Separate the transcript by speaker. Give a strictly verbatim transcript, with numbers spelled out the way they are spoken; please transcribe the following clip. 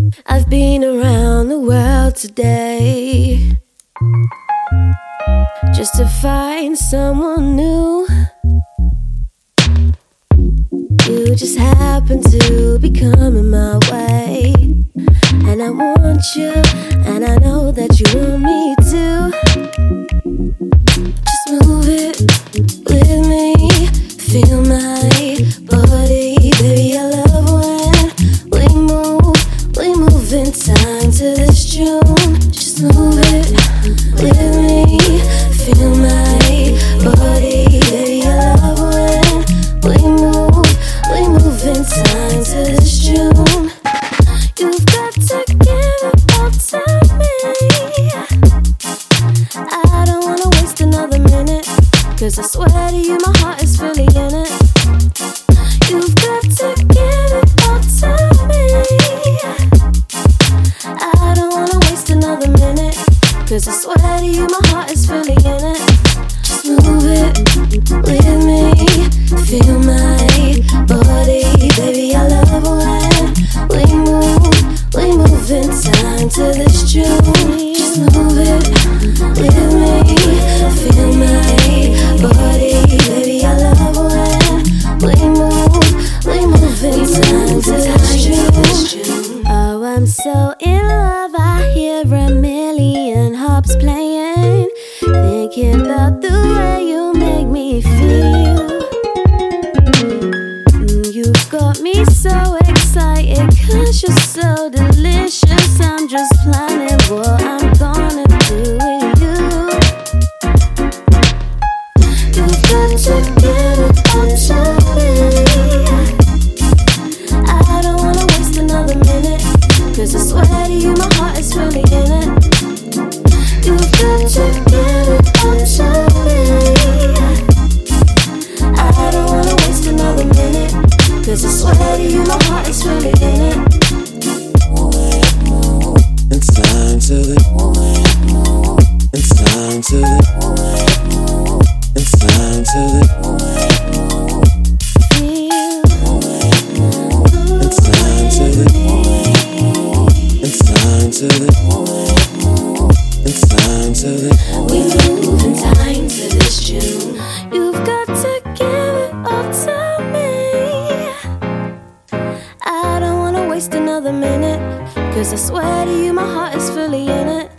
Speaker 1: I've been around the world today just to find someone new. You just happen to be coming my way, and I want you, and I know that you want me too. Just move it with me, feel my body, baby. I love when we move, we move in time to this tune. Just move it with me, feel my body, baby. I love when we move, we move in time to this tune. You've got to give it all to me. I don't wanna waste another minute, 'cause I swear to you my heart is fully in it. You've got to give it all to me. I don't wanna waste another minute, 'cause I swear to you my heart is fully in it. Just move it with me, feel my body, baby. I love when we move, we move in time to this tune. Just move it with me, feel my body, baby. I love when we move, we move in time to this tune. Oh, I'm so in love, I hear a million harps playing, thinking about the way you make me feel. Mm, you've got me so excited, 'cause you're so delicious. I'm just planning what I'm gonna do with you. You've got to give it all to me. I don't wanna waste another minute, 'cause I swear to you my heart is fully in it. You've got to give it all to me. I don't wanna waste another minute, 'cause I swear to you my heart is fully in it.
Speaker 2: It's time to the It's time to the It's time to the It's time to the It's time to the It's time to the
Speaker 1: We move in time to this tune. You've got to give it all to me. I don't wanna waste another minute, 'cause I swear to you my heart is fully in it.